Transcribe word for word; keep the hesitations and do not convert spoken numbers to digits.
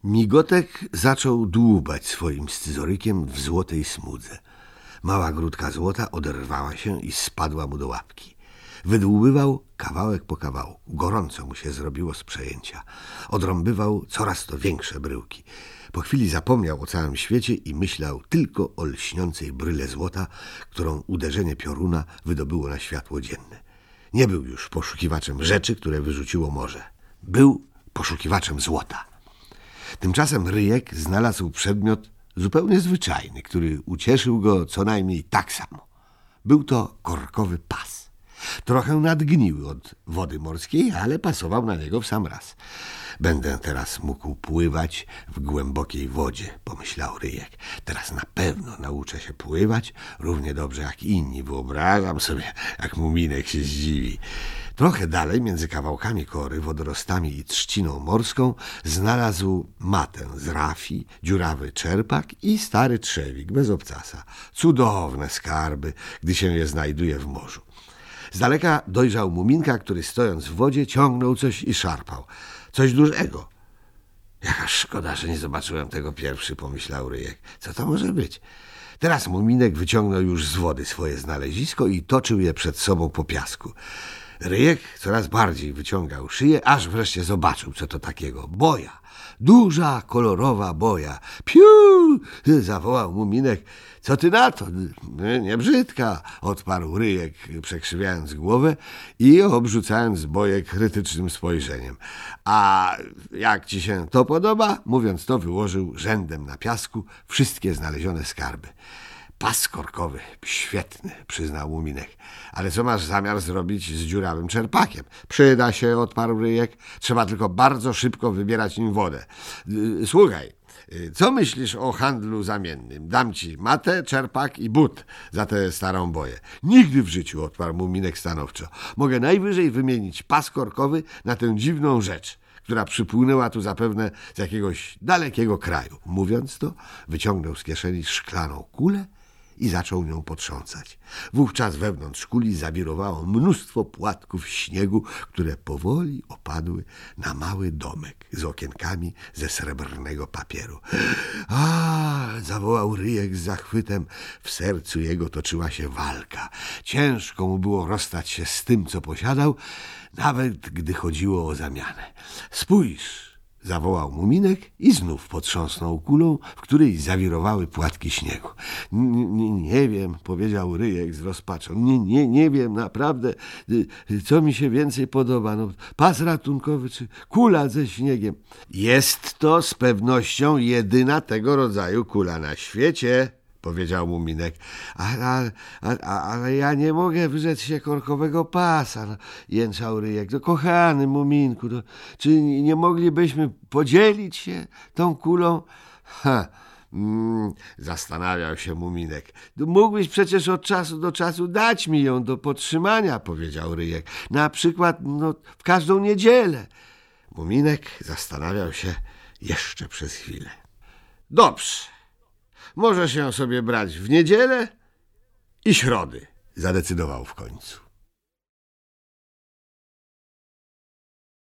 Migotek zaczął dłubać swoim scyzorykiem w złotej smudze. Mała grudka złota oderwała się i spadła mu do łapki. Wydłubywał kawałek po kawałku. Gorąco mu się zrobiło z przejęcia. Odrąbywał coraz to większe bryłki. Po chwili zapomniał o całym świecie i myślał tylko o lśniącej bryle złota, którą uderzenie pioruna wydobyło na światło dzienne. Nie był już poszukiwaczem rzeczy, które wyrzuciło morze. Był poszukiwaczem złota. Tymczasem Ryjek znalazł przedmiot zupełnie zwyczajny, który ucieszył go co najmniej tak samo. Był to korkowy pas. Trochę nadgniły od wody morskiej, ale pasował na niego w sam raz. Będę teraz mógł pływać w głębokiej wodzie, pomyślał Ryjek. Teraz na pewno nauczę się pływać równie dobrze jak inni. Wyobrażam sobie, jak Muminek się zdziwi. Trochę dalej, między kawałkami kory, wodorostami i trzciną morską, znalazł matę z rafii, dziurawy czerpak i stary trzewik bez obcasa. Cudowne skarby, gdy się je znajduje w morzu. Z daleka dojrzał Muminka, który stojąc w wodzie ciągnął coś i szarpał. Coś dużego. Jaka szkoda, że nie zobaczyłem tego pierwszy, pomyślał Ryjek. Co to może być? Teraz Muminek wyciągnął już z wody swoje znalezisko i toczył je przed sobą po piasku. Ryjek coraz bardziej wyciągał szyję, aż wreszcie zobaczył, co to takiego. Boja. Duża, kolorowa boja. Piu! Zawołał Muminek. Co ty na to? Nie brzydka, odparł Ryjek, przekrzywiając głowę i obrzucając boję krytycznym spojrzeniem. A jak ci się to podoba? Mówiąc to, wyłożył rzędem na piasku wszystkie znalezione skarby. Pas korkowy, świetny, przyznał Muminek. Ale co masz zamiar zrobić z dziurawym czerpakiem? Przyda się, odparł Ryjek. Trzeba tylko bardzo szybko wybierać nim wodę. Słuchaj, co myślisz o handlu zamiennym? Dam ci matę, czerpak i but za tę starą boję. Nigdy w życiu, odparł Muminek stanowczo. Mogę najwyżej wymienić pas korkowy na tę dziwną rzecz, która przypłynęła tu zapewne z jakiegoś dalekiego kraju. Mówiąc to, wyciągnął z kieszeni szklaną kulę i zaczął nią potrząsać. Wówczas wewnątrz kuli zawirowało mnóstwo płatków śniegu, które powoli opadły na mały domek z okienkami ze srebrnego papieru. A! Zawołał Ryjek z zachwytem. W sercu jego toczyła się walka. Ciężko mu było rozstać się z tym, co posiadał, nawet gdy chodziło o zamianę. Spójrz! Zawołał Muminek i znów potrząsnął kulą, w której zawirowały płatki śniegu. Nie, nie wiem, powiedział Ryjek z rozpaczą. Nie, nie, nie wiem naprawdę, co mi się więcej podoba. No, pas ratunkowy czy kula ze śniegiem. Jest to z pewnością jedyna tego rodzaju kula na świecie, powiedział Muminek. Ale, ale, ale ja nie mogę wyrzec się korkowego pasa, no, jęczał Ryjek. No, kochany Muminku, no, czy nie moglibyśmy podzielić się tą kulą? Ha, mm, zastanawiał się Muminek. No, mógłbyś przecież od czasu do czasu dać mi ją do podtrzymania, powiedział Ryjek. Na przykład no, w każdą niedzielę. Muminek zastanawiał się jeszcze przez chwilę. Dobrze. Może się sobie brać w niedzielę i środy, zadecydował w końcu.